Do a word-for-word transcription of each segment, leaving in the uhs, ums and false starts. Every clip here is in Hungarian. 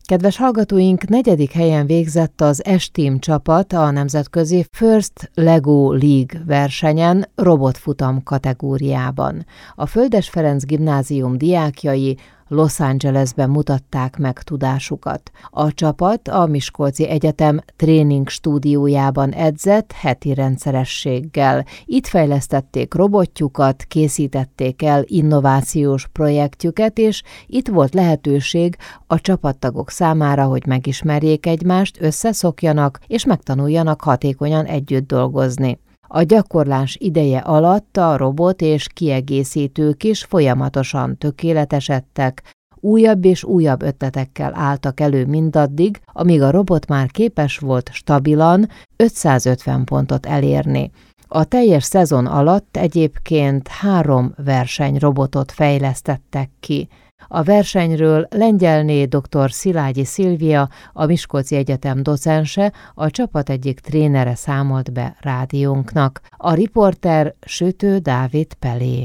Kedves hallgatóink, negyedik helyen végzett az S-Team csapat a nemzetközi First Lego League versenyen robotfutam kategóriában. A Földes Ferenc Gimnázium diákjai Los Angelesben mutatták meg tudásukat. A csapat a Miskolci Egyetem tréning stúdiójában edzett heti rendszerességgel. Itt fejlesztették robotjukat, készítették el innovációs projektjüket, és itt volt lehetőség a csapattagok számára, hogy megismerjék egymást, összeszokjanak és megtanuljanak hatékonyan együtt dolgozni. A gyakorlás ideje alatt a robot és kiegészítők is folyamatosan tökéletesedtek, újabb és újabb ötletekkel álltak elő mindaddig, amíg a robot már képes volt stabilan ötszázötven pontot elérni. A teljes szezon alatt egyébként három versenyrobotot fejlesztettek ki. A versenyről Lengyelné dr. Szilágyi Szilvia, a Miskolci Egyetem docense, a csapat egyik trénere számolt be rádiónknak. A riporter Sütő Dávid Pelé.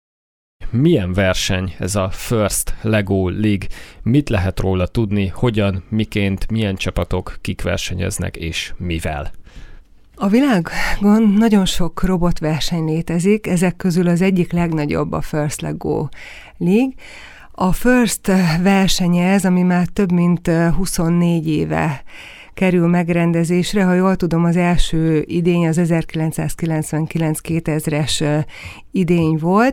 Milyen verseny ez a First Lego League? Mit lehet róla tudni, hogyan, miként, milyen csapatok, kik versenyeznek és mivel? A világon nagyon sok robotverseny létezik, ezek közül az egyik legnagyobb a First Lego League. A First versenyez, ami már több mint huszonnégy éve kerül megrendezésre. Ha jól tudom, az első idény az ezerkilencszázkilencvenkilenc kétezres idény volt.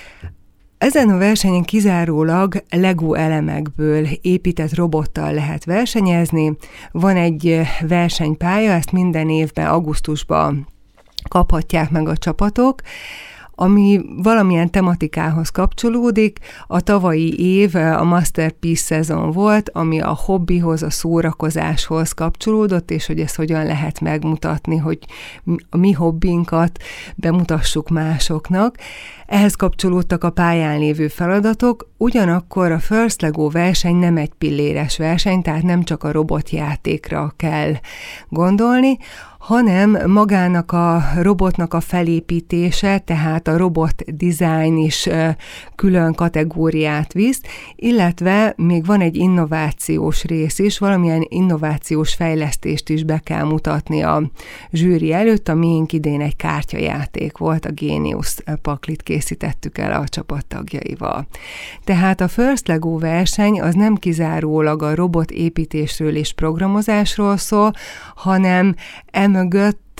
Ezen a versenyen kizárólag Lego elemekből épített robottal lehet versenyezni. Van egy versenypálya, ezt minden évben augusztusban kaphatják meg a csapatok, ami valamilyen tematikához kapcsolódik. A tavalyi év a Masterpiece szezon volt, ami a hobbihoz, a szórakozáshoz kapcsolódott, és hogy ezt hogyan lehet megmutatni, hogy a mi hobbinkat bemutassuk másoknak. Ehhez kapcsolódtak a pályán lévő feladatok, ugyanakkor a First Lego verseny nem egy pilléres verseny, tehát nem csak a robotjátékra kell gondolni, hanem magának a robotnak a felépítése, tehát a robot design is külön kategóriát visz, illetve még van egy innovációs rész is, valamilyen innovációs fejlesztést is be kell mutatni a zsűri előtt. A miénk idén egy kártyajáték volt, a Géniusz paklit készítettük el a csapattagjaival. Tehát a First Lego verseny az nem kizárólag a robot építésről és programozásról szól, hanem emögött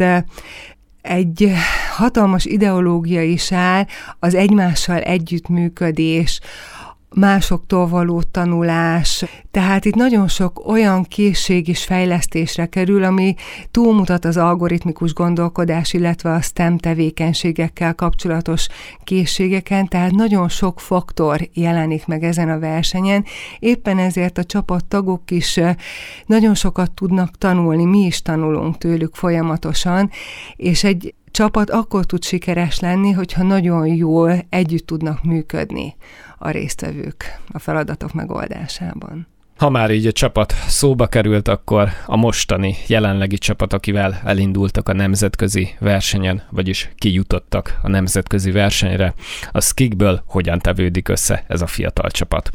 egy hatalmas ideológia is áll, az egymással együttműködés, másoktól való tanulás. Tehát itt nagyon sok olyan készség is fejlesztésre kerül, ami túlmutat az algoritmikus gondolkodás, illetve a STEM tevékenységekkel kapcsolatos készségeken, tehát nagyon sok faktor jelenik meg ezen a versenyen. Éppen ezért a csapattagok is nagyon sokat tudnak tanulni, mi is tanulunk tőlük folyamatosan, és egy csapat akkor tud sikeres lenni, hogyha nagyon jól együtt tudnak működni a résztvevők a feladatok megoldásában. Ha már így a csapat szóba került, akkor a mostani jelenlegi csapat, akivel elindultak a nemzetközi versenyen, vagyis kijutottak a nemzetközi versenyre, az kikből hogyan tevődik össze ez a fiatal csapat?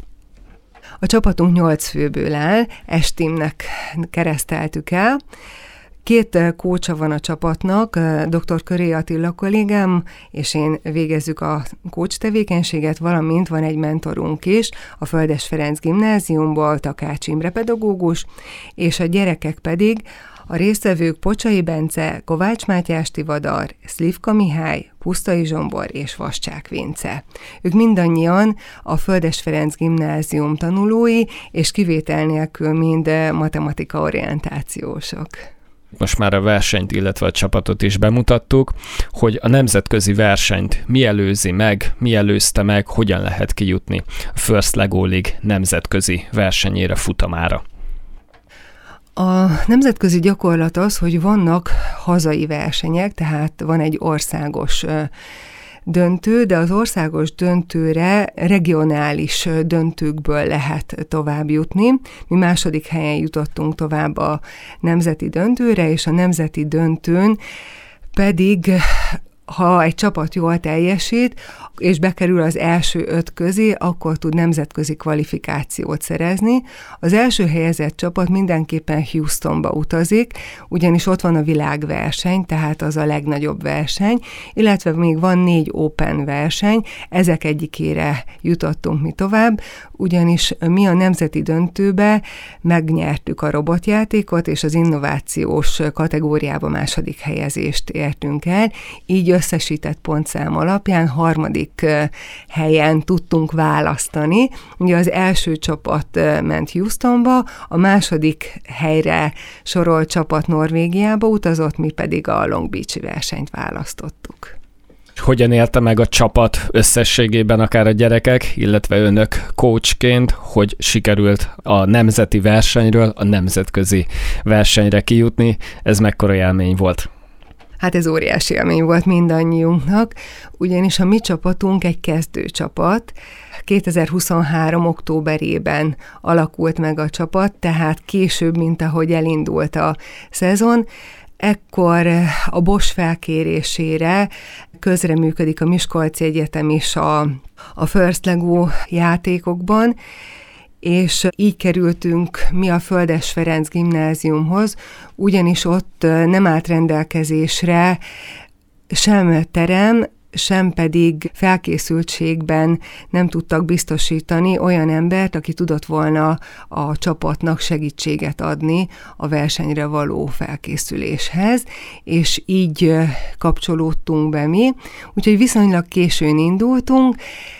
A csapatunk nyolc főből áll, S-Teamnek kereszteltük el. Két kócsa van a csapatnak, dr. Köré Attila kollégám, és én végezzük a kócs tevékenységet, valamint van egy mentorunk is, a Földes Ferenc Gimnáziumból, Takács Imre pedagógus, és a gyerekek pedig a résztvevők Pocsai Bence, Kovács Mátyás Tivadar, Szlivka Mihály, Pusztai Zsombor és Vascsák Vince. Ők mindannyian a Földes Ferenc Gimnázium tanulói, és kivétel nélkül mind matematika orientációsok. Most már a versenyt, illetve a csapatot is bemutattuk, hogy a nemzetközi versenyt mi előzi meg, mi előzte meg, hogyan lehet kijutni a First Lego League nemzetközi versenyére, futamára. A nemzetközi gyakorlat az, hogy vannak hazai versenyek, tehát van egy országos döntő, de az országos döntőre regionális döntőkből lehet tovább jutni. Mi második helyen jutottunk tovább a nemzeti döntőre, és a nemzeti döntőn pedig ha egy csapat jól teljesít, és bekerül az első öt közé, akkor tud nemzetközi kvalifikációt szerezni. Az első helyezett csapat mindenképpen Houstonba utazik, ugyanis ott van a világverseny, tehát az a legnagyobb verseny, illetve még van négy Open verseny, ezek egyikére jutottunk mi tovább, ugyanis mi a nemzeti döntőbe megnyertük a robotjátékot, és az innovációs kategóriában második helyezést értünk el, így összesített pontszám alapján harmadik helyen tudtunk választani. Ugye az első csapat ment Houstonba, a második helyre sorolt csapat Norvégiába utazott, mi pedig a Long Beach-i versenyt választottuk. Hogyan élte meg a csapat összességében akár a gyerekek, illetve önök coachként, hogy sikerült a nemzeti versenyről a nemzetközi versenyre kijutni? Ez mekkora élmény volt? Hát ez óriási élmény volt mindannyiunknak, ugyanis a mi csapatunk egy kezdőcsapat. kétezer-huszonhárom októberében alakult meg a csapat, tehát később, mint ahogy elindult a szezon. Ekkor a Bosch felkérésére közreműködik a Miskolci Egyetem is a, a First Lego játékokban, és így kerültünk mi a Földes Ferenc gimnáziumhoz, ugyanis ott nem állt rendelkezésre sem terem, sem pedig felkészültségben nem tudtak biztosítani olyan embert, aki tudott volna a csapatnak segítséget adni a versenyre való felkészüléshez, és így kapcsolódtunk be mi. Úgyhogy viszonylag későn indultunk,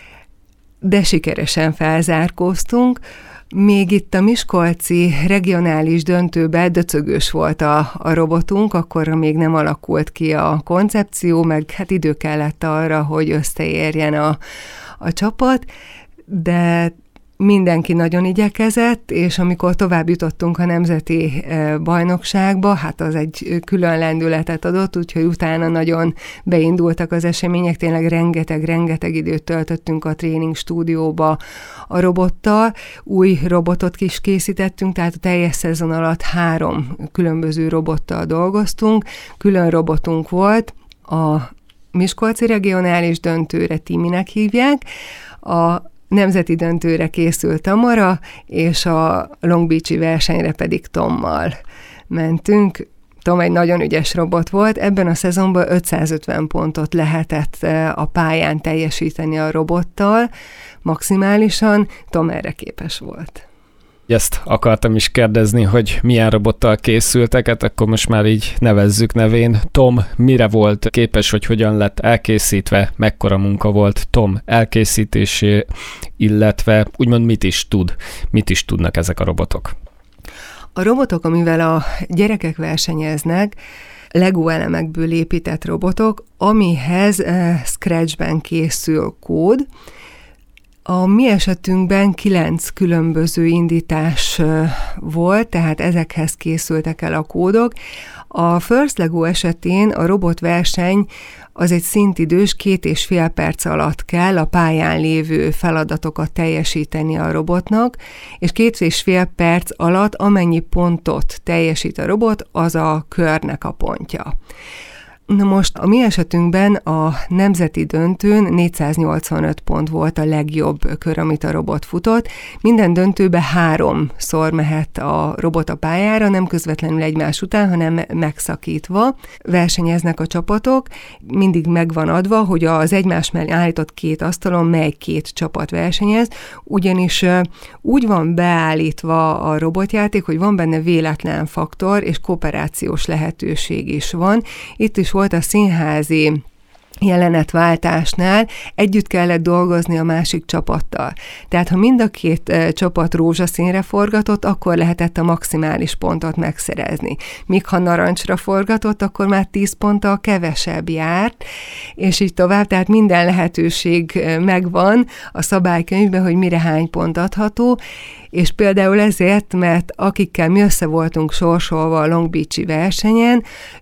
de sikeresen felzárkóztunk. Még itt a miskolci regionális döntőben döcögős volt a, a robotunk, akkor még nem alakult ki a koncepció, meg hát idő kellett arra, hogy összeérjen a, a csapat, de mindenki nagyon igyekezett, és amikor tovább jutottunk a nemzeti bajnokságba, hát az egy külön lendületet adott, úgyhogy utána nagyon beindultak az események, tényleg rengeteg-rengeteg időt töltöttünk a tréning stúdióba a robottal, új robotot is készítettünk, tehát a teljes szezon alatt három különböző robottal dolgoztunk, külön robotunk volt, a miskolci regionális döntőre Timinek hívják, a nemzeti döntőre készült Tamara, és a Long Beach-i versenyre pedig Tommal mentünk. Tom egy nagyon ügyes robot volt, ebben a szezonban ötszázötven pontot lehetett a pályán teljesíteni a robottal, maximálisan, Tom erre képes volt. Ezt akartam is kérdezni, hogy milyen robottal készültek, hát akkor most már így nevezzük nevén. Tom mire volt képes, hogy hogyan lett elkészítve, mekkora munka volt Tom elkészítésé, illetve úgymond mit is tud, mit is tudnak ezek a robotok? A robotok, amivel a gyerekek versenyeznek, Lego elemekből épített robotok, amihez uh, Scratchben készül kód. A mi esetünkben kilenc különböző indítás volt, tehát ezekhez készültek el a kódok. A First Lego esetén a robotverseny az egy szintidős, két és fél perc alatt kell a pályán lévő feladatokat teljesíteni a robotnak, és két és fél perc alatt amennyi pontot teljesít a robot, az a körnek a pontja. Na most a mi esetünkben a nemzeti döntőn négyszáznyolcvanöt pont volt a legjobb kör, amit a robot futott. Minden döntőben háromszor mehet a robot a pályára, nem közvetlenül egymás után, hanem megszakítva. Versenyeznek a csapatok, mindig megvan adva, hogy az egymás mellé állított két asztalon mely két csapat versenyez, ugyanis úgy van beállítva a robotjáték, hogy van benne véletlen faktor, és kooperációs lehetőség is van. Itt is volt a színházi jelenetváltásnál, együtt kellett dolgozni a másik csapattal. Tehát, ha mind a két e, csapat rózsaszínre forgatott, akkor lehetett a maximális pontot megszerezni. Míg ha narancsra forgatott, akkor már tíz ponttal kevesebb járt, és így tovább, tehát minden lehetőség megvan a szabálykönyvben, hogy mire hány pont adható, és például ezért, mert akikkel mi össze voltunk sorsolva a Long Beach-i versenyen,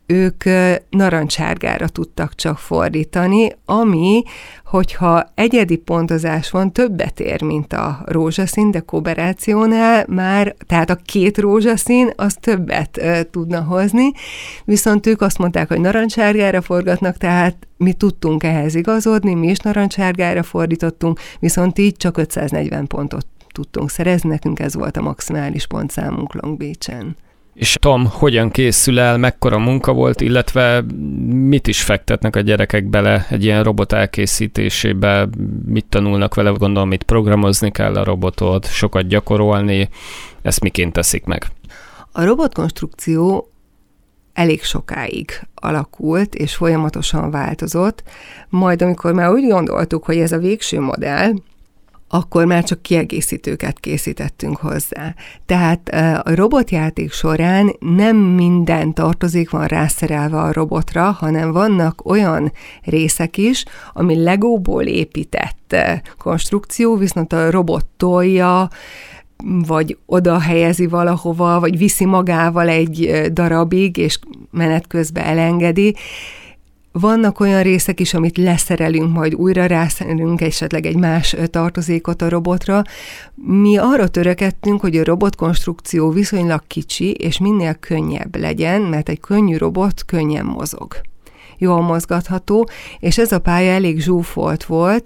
ők narancsárgára tudtak csak fordítani, ami, hogyha egyedi pontozás van, többet ér, mint a rózsaszín, de kooperációnál már, tehát a két rózsaszín, az többet e, tudna hozni, viszont ők azt mondták, hogy narancsárgára forgatnak, tehát mi tudtunk ehhez igazodni, mi is narancsárgára fordítottunk, viszont így csak ötszáznegyven pontot tudtunk szerezni, nekünk ez volt a maximális pontszámunk Long Beach-en. És Tom, hogyan készül el, mekkora munka volt, illetve mit is fektetnek a gyerekek bele egy ilyen robot elkészítésébe, mit tanulnak vele, gondolom, mit programozni kell a robotot, sokat gyakorolni, ezt miként teszik meg? A robotkonstrukció elég sokáig alakult, és folyamatosan változott, majd amikor már úgy gondoltuk, hogy ez a végső modell, akkor már csak kiegészítőket készítettünk hozzá. Tehát a robotjáték során nem minden tartozék van rászerelve a robotra, hanem vannak olyan részek is, ami Legóból épített konstrukció, viszont a robot tolja, vagy oda helyezi valahova, vagy viszi magával egy darabig, és menet közben elengedi. Vannak olyan részek is, amit leszerelünk, majd újra rászerelünk esetleg egy más tartozékot a robotra. Mi arra törekedtünk, hogy a robotkonstrukció viszonylag kicsi, és minél könnyebb legyen, mert egy könnyű robot könnyen mozog. Jól mozgatható, és ez a pálya elég zsúfolt volt,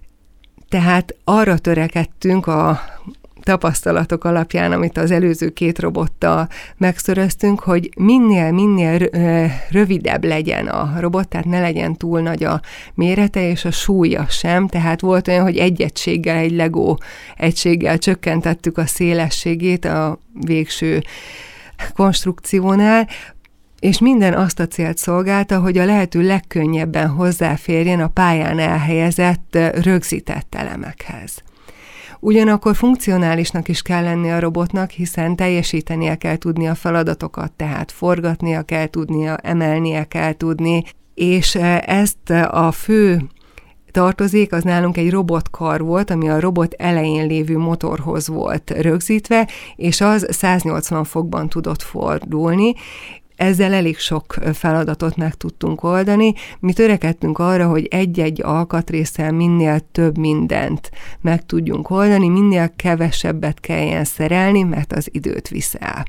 tehát arra törekedtünk a tapasztalatok alapján, amit az előző két robottal megszöröztünk, hogy minél-minél rövidebb legyen a robot, tehát ne legyen túl nagy a mérete, és a súlya sem, tehát volt olyan, hogy egy egységgel, egy Lego egységgel csökkentettük a szélességét a végső konstrukciónál, és minden azt a célt szolgálta, hogy a lehető legkönnyebben hozzáférjen a pályán elhelyezett, rögzített elemekhez. Ugyanakkor funkcionálisnak is kell lenni a robotnak, hiszen teljesítenie kell tudni a feladatokat, tehát forgatnia kell tudnia, emelnie kell tudni, és ezt a fő tartozék az nálunk egy robotkar volt, ami a robot elején lévő motorhoz volt rögzítve, és az száznyolcvan fokban tudott fordulni. Ezzel elég sok feladatot meg tudtunk oldani. Mi törekedtünk arra, hogy egy-egy alkatrésszel minél több mindent meg tudjunk oldani, minél kevesebbet kelljen szerelni, mert az időt visz el.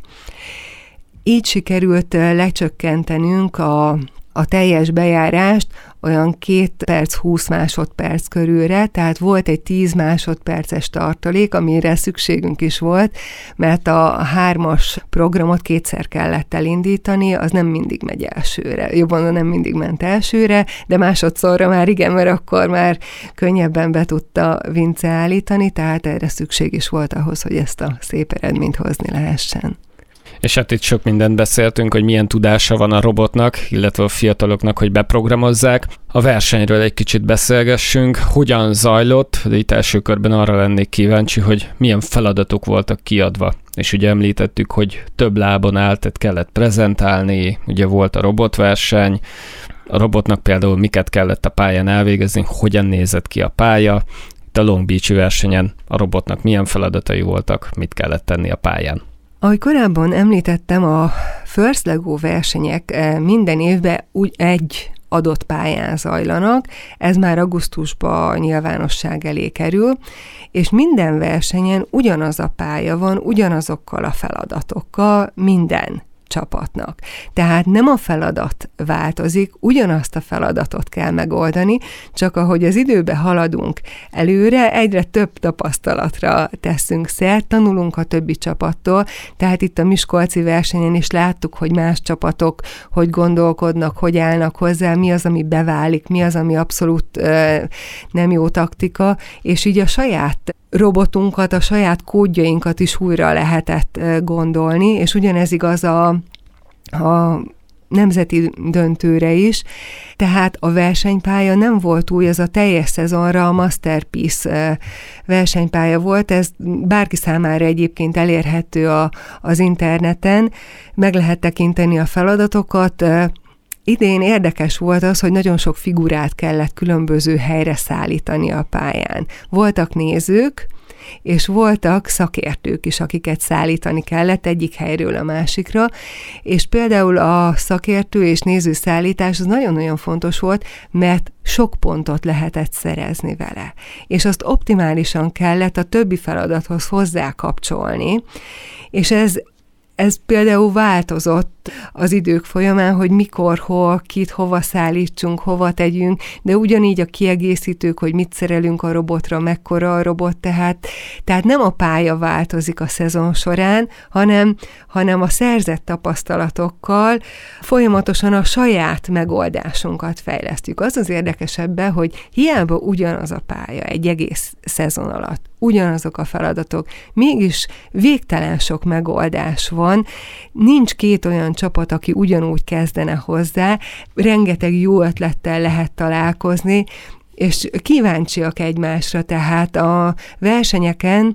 Így sikerült lecsökkentenünk a a teljes bejárást olyan két perc, húsz másodperc körülre, tehát volt egy tíz másodperces tartalék, amire szükségünk is volt, mert a hármas programot kétszer kellett elindítani, az nem mindig megy elsőre. Jobban nem mindig ment elsőre, de másodszorra már igen, mert akkor már könnyebben be tudta Vince állítani, tehát erre szükség is volt ahhoz, hogy ezt a szép eredményt hozni lehessen. És hát itt sok mindent beszéltünk, hogy milyen tudása van a robotnak, illetve a fiataloknak, hogy beprogramozzák. A versenyről egy kicsit beszélgessünk, hogyan zajlott, de itt első körben arra lennék kíváncsi, hogy milyen feladatok voltak kiadva. És ugye említettük, hogy több lábon állt, tehát kellett prezentálni, ugye volt a robotverseny, a robotnak például miket kellett a pályán elvégezni, hogyan nézett ki a pálya, itt a Long Beach-i versenyen a robotnak milyen feladatai voltak, mit kellett tenni a pályán. Ahogy korábban említettem, a First Lego versenyek minden évben úgy egy adott pályán zajlanak, ez már augusztusban nyilvánosság elé kerül, és minden versenyen ugyanaz a pálya van, ugyanazokkal a feladatokkal, minden csapatnak. Tehát nem a feladat változik, ugyanazt a feladatot kell megoldani, csak ahogy az időbe haladunk előre, egyre több tapasztalatra teszünk szert, tanulunk a többi csapattól, tehát itt a miskolci versenyen is láttuk, hogy más csapatok hogy gondolkodnak, hogy állnak hozzá, mi az, ami beválik, mi az, ami abszolút ö, nem jó taktika, és így a saját robotunkat, a saját kódjainkat is újra lehetett gondolni, és ugyanez igaz a, a nemzeti döntőre is, tehát a versenypálya nem volt új, az a teljes szezonra a Masterpiece versenypálya volt, ez bárki számára egyébként elérhető a, az interneten, meg lehet tekinteni a feladatokat. Idén érdekes volt az, hogy nagyon sok figurát kellett különböző helyre szállítani a pályán. Voltak nézők, és voltak szakértők is, akiket szállítani kellett egyik helyről a másikra, és például a szakértő és nézőszállítás az nagyon-nagyon fontos volt, mert sok pontot lehetett szerezni vele, és azt optimálisan kellett a többi feladathoz hozzákapcsolni, és ez Ez például változott az idők folyamán, hogy mikor, hol, kit, hova szállítsunk, hova tegyünk, de ugyanígy a kiegészítők, hogy mit szerelünk a robotra, mekkora a robot, tehát, tehát nem a pálya változik a szezon során, hanem, hanem a szerzett tapasztalatokkal folyamatosan a saját megoldásunkat fejlesztjük. Az az érdekesebben, hogy hiába ugyanaz a pálya egy egész szezon alatt, ugyanazok a feladatok, mégis végtelen sok megoldás van, nincs két olyan csapat, aki ugyanúgy kezdene hozzá, rengeteg jó ötlettel lehet találkozni, és kíváncsiak egymásra, tehát a versenyeken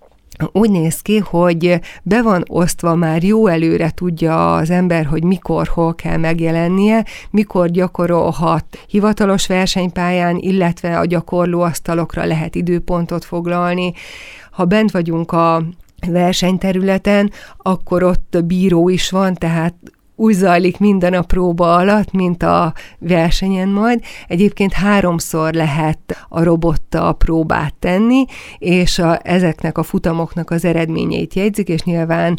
úgy néz ki, hogy be van osztva, már jó előre tudja az ember, hogy mikor, hol kell megjelennie, mikor gyakorolhat hivatalos versenypályán, illetve a gyakorlóasztalokra lehet időpontot foglalni. Ha bent vagyunk a versenyterületen, akkor ott bíró is van, tehát úgy zajlik minden a próba alatt, mint a versenyen majd. Egyébként háromszor lehet a robottal próbát tenni, és a, ezeknek a futamoknak az eredményeit jegyzik, és nyilván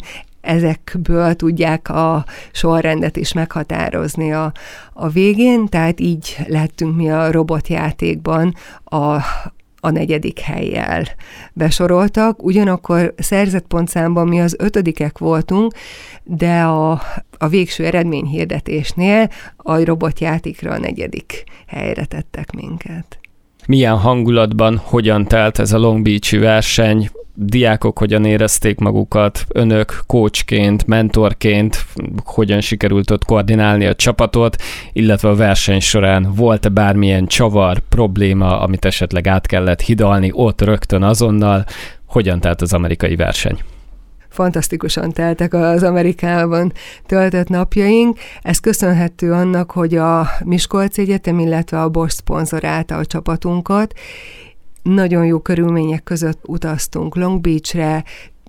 ezekből tudják a sorrendet is meghatározni a, a végén, tehát így lettünk mi a robotjátékban a a negyedik hellyel besoroltak. Ugyanakkor szerzett pontszámban mi az ötödikek voltunk, de a, a végső eredményhirdetésnél a robotjátékra a negyedik helyre tettek minket. Milyen hangulatban, hogyan telt ez a Long Beach-i verseny? Diákok hogyan érezték magukat, önök coachként, mentorként, hogyan sikerült ott koordinálni a csapatot, illetve a verseny során volt-e bármilyen csavar, probléma, amit esetleg át kellett hidalni ott rögtön azonnal, hogyan telt az amerikai verseny? Fantasztikusan teltek az Amerikában töltött napjaink. Ez köszönhető annak, hogy a Miskolci Egyetem, illetve a Bosch szponzorálta a csapatunkat. Nagyon jó körülmények között utaztunk Long Beachre,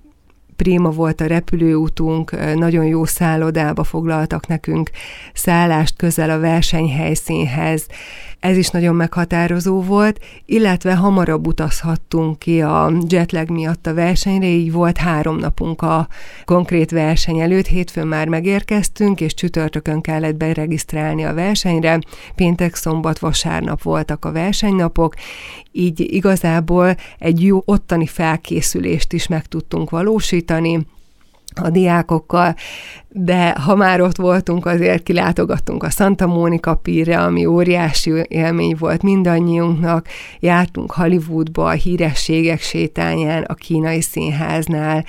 prima volt a repülőútunk, nagyon jó szállodába foglaltak nekünk szállást közel a versenyhelyszínhez. Ez is nagyon meghatározó volt, illetve hamarabb utazhattunk ki a jetlag miatt a versenyre, így volt három napunk a konkrét verseny előtt. Hétfőn már megérkeztünk, és csütörtökön kellett beregisztrálni a versenyre. Péntek, szombat, vasárnap voltak a versenynapok, így igazából egy jó ottani felkészülést is meg tudtunk valósítani a diákokkal, de ha már ott voltunk, azért kilátogattunk a Santa Monica Pierre, ami óriási élmény volt mindannyiunknak, jártunk Hollywoodba, a hírességek sétányán, a kínai színháznál.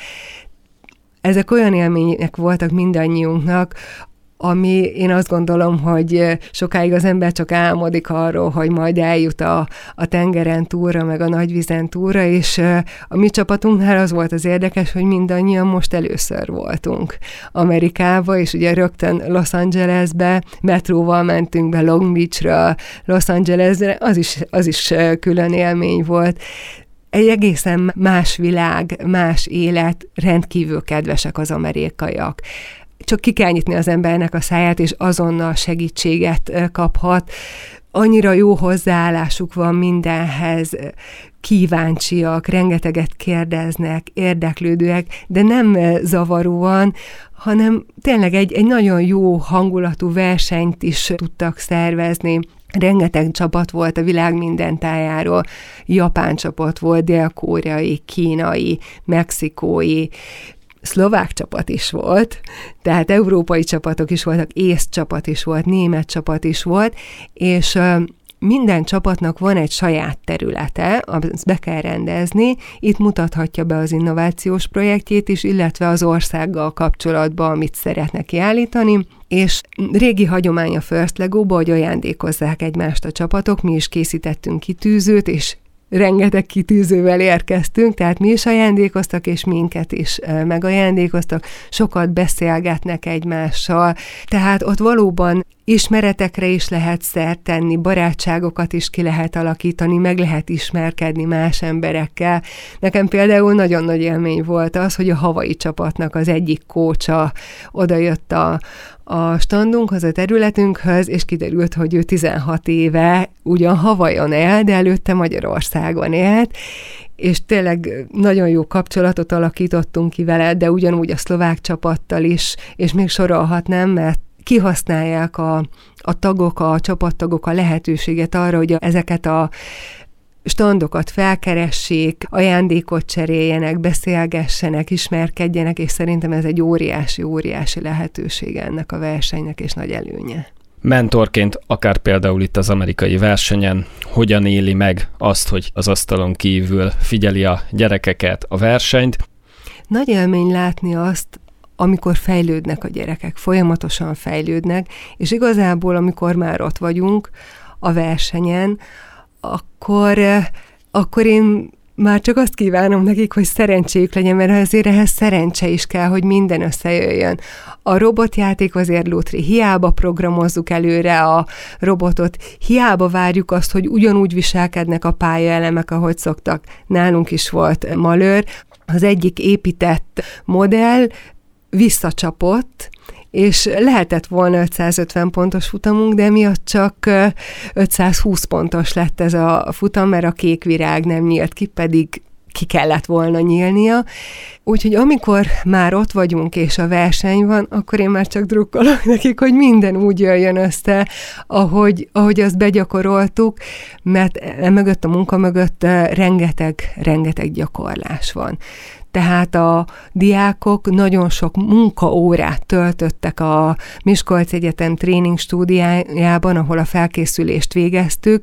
Ezek olyan élmények voltak mindannyiunknak, ami én azt gondolom, hogy sokáig az ember csak álmodik arról, hogy majd eljut a, a tengeren túlra, meg a nagyvízen túlra, és a mi csapatunknál az volt az érdekes, hogy mindannyian most először voltunk Amerikába, és ugye rögtön Los Angelesbe, metróval mentünk be Long Beachről Los Angelesre, az is, az is külön élmény volt. Egy egészen más világ, más élet, rendkívül kedvesek az amerikaiak. Csak ki kell nyitni az embernek a száját, és azonnal segítséget kaphat. Annyira jó hozzáállásuk van mindenhez, kíváncsiak, rengeteget kérdeznek, érdeklődőek, de nem zavaróan, hanem tényleg egy, egy nagyon jó hangulatú versenyt is tudtak szervezni. Rengeteg csapat volt a világ minden tájáról, japán csapat volt, dél-koreai, kínai, mexikói, szlovák csapat is volt, tehát európai csapatok is voltak, ész csapat is volt, német csapat is volt, és minden csapatnak van egy saját területe, azt be kell rendezni, itt mutathatja be az innovációs projektjét is, illetve az országgal kapcsolatban, amit szeretne kiállítani, és régi hagyomány a First Legóba, hogy ajándékozzák egymást a csapatok, mi is készítettünk kitűzőt, és rengeteg kitűzővel érkeztünk, tehát mi is ajándékoztak, és minket is megajándékoztak, sokat beszélgetnek egymással, tehát ott valóban ismeretekre is lehet szert tenni, barátságokat is ki lehet alakítani, meg lehet ismerkedni más emberekkel. Nekem például nagyon nagy élmény volt az, hogy a Hawaii csapatnak az egyik kócsa odajött a, a standunkhoz, a területünkhöz, és kiderült, hogy ő tizenhat éve ugyan Hawaiion él, de előtte Magyarországon élt, és tényleg nagyon jó kapcsolatot alakítottunk ki vele, de ugyanúgy a szlovák csapattal is, és még sorolhatnám, mert kihasználják a, a tagok, a csapattagok a lehetőséget arra, hogy a, ezeket a standokat felkeressék, ajándékot cseréljenek, beszélgessenek, ismerkedjenek, és szerintem ez egy óriási, óriási lehetősége ennek a versenynek, és nagy előnye. Mentorként, akár például itt az amerikai versenyen, hogyan éli meg azt, hogy az asztalon kívül figyeli a gyerekeket, a versenyt? Nagy élmény látni azt, amikor fejlődnek a gyerekek, folyamatosan fejlődnek, és igazából, amikor már ott vagyunk a versenyen, akkor, akkor én már csak azt kívánom nekik, hogy szerencséjük legyen, mert azért ehhez szerencse is kell, hogy minden összejöjjön. A robotjáték azért lótri, hiába programozzuk előre a robotot, hiába várjuk azt, hogy ugyanúgy viselkednek a pályaelemek, ahogy szoktak. Nálunk is volt malőr, az egyik épített modell visszacsapott, és lehetett volna ötszázötven pontos futamunk, de miatt csak ötszázhúsz pontos lett ez a futam, mert a kék virág nem nyílt ki, pedig ki kellett volna nyílnia. Úgyhogy amikor már ott vagyunk, és a verseny van, akkor én már csak drukkolok nekik, hogy minden úgy jöjjön össze, ahogy, ahogy azt begyakoroltuk, mert emögött, a munka mögött rengeteg, rengeteg gyakorlás van. Tehát a diákok nagyon sok munkaórát töltöttek a Miskolci Egyetem tréning stúdiájában, ahol a felkészülést végeztük,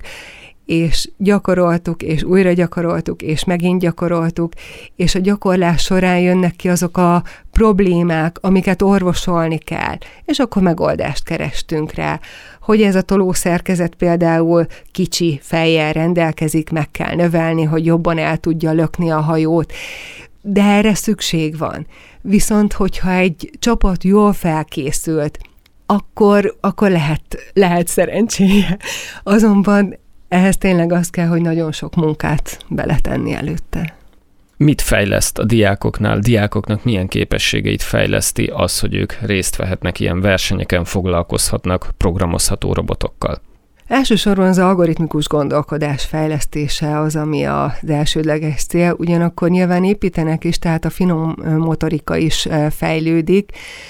és gyakoroltuk, és újra gyakoroltuk, és megint gyakoroltuk, és a gyakorlás során jönnek ki azok a problémák, amiket orvosolni kell, és akkor megoldást kerestünk rá. Hogy ez a tolószerkezet például kicsi fejjel rendelkezik, meg kell növelni, hogy jobban el tudja lökni a hajót, de erre szükség van. Viszont, hogyha egy csapat jól felkészült, akkor, akkor lehet, lehet szerencséje. Azonban ehhez tényleg az kell, hogy nagyon sok munkát beletenni előtte. Mit fejleszt a diákoknál? Diákoknak milyen képességeit fejleszti az, hogy ők részt vehetnek ilyen versenyeken, foglalkozhatnak programozható robotokkal? Elsősorban az algoritmikus gondolkodás fejlesztése az, ami az elsődleges cél, ugyanakkor nyilván építenek is, tehát a finom motorika is fejlődik,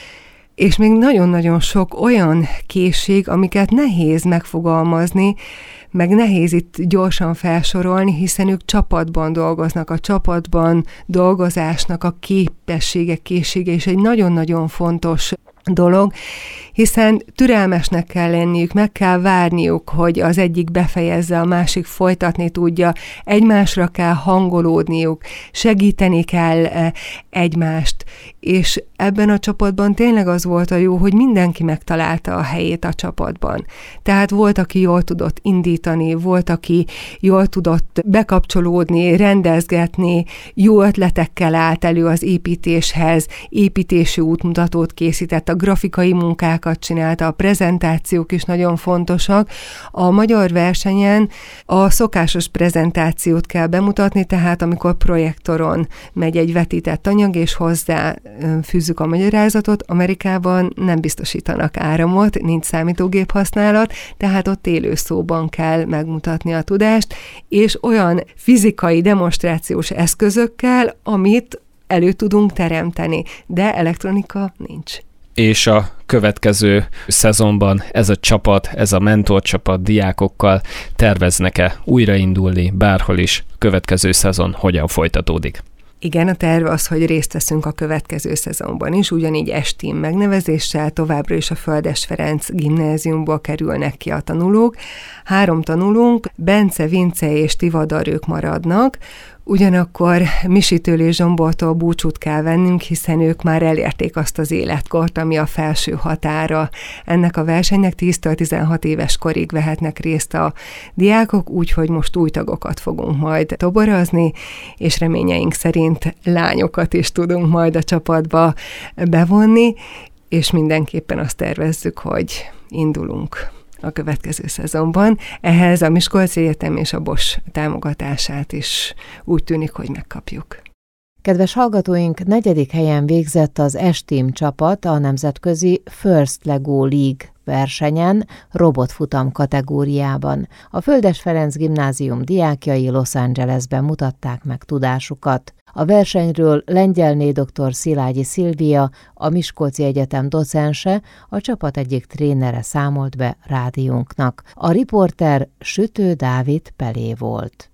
és még nagyon-nagyon sok olyan készség, amiket nehéz megfogalmazni, meg nehéz itt gyorsan felsorolni, hiszen ők csapatban dolgoznak, a csapatban dolgozásnak a képessége, készsége is egy nagyon-nagyon fontos dolog, hiszen türelmesnek kell lenniük, meg kell várniuk, hogy az egyik befejezze, a másik folytatni tudja, egymásra kell hangolódniuk, segíteni kell egymást, és ebben a csapatban tényleg az volt a jó, hogy mindenki megtalálta a helyét a csapatban. Tehát volt, aki jól tudott indítani, volt, aki jól tudott bekapcsolódni, rendezgetni, jó ötletekkel állt elő az építéshez, építési útmutatót készített, a grafikai munkákat csinálta, a prezentációk is nagyon fontosak. A magyar versenyen a szokásos prezentációt kell bemutatni, tehát amikor projektoron megy egy vetített anyag, és hozzá fűzzük a magyarázatot, Amerikában nem biztosítanak áramot, nincs számítógép használat, tehát ott élő szóban kell megmutatni a tudást, és olyan fizikai demonstrációs eszközökkel, amit elő tudunk teremteni, de elektronika nincs. És a következő szezonban ez a csapat, ez a mentorcsapat diákokkal terveznek-e újraindulni bárhol is? Következő szezon hogyan folytatódik? Igen, a terv az, hogy részt veszünk a következő szezonban is, ugyanígy S-Team megnevezéssel továbbra is a Földes Ferenc gimnáziumból kerülnek ki a tanulók. Három tanulónk, Bence, Vince és Tivadar, ők maradnak, Ugyanakkor Misitől és Zsombortól búcsút kell vennünk, hiszen ők már elérték azt az életkort, ami a felső határa ennek a versenynek. tíztől tizenhat éves korig vehetnek részt a diákok, úgyhogy most új tagokat fogunk majd toborozni, és reményeink szerint lányokat is tudunk majd a csapatba bevonni, és mindenképpen azt tervezzük, hogy indulunk a következő szezonban. Ehhez a Miskolci Egyetem és a Bosch támogatását is úgy tűnik, hogy megkapjuk. Kedves hallgatóink, negyedik helyen végzett az S-Team csapat a nemzetközi First Lego League versenyen, robotfutam kategóriában. A Földes Ferenc Gimnázium diákjai Los Angelesben mutatták meg tudásukat. A versenyről Lengyelné dr. Szilágyi Szilvia, a Miskolci Egyetem docense, a csapat egyik trénere számolt be rádiónknak. A riporter Sütő Dávid Pelé volt.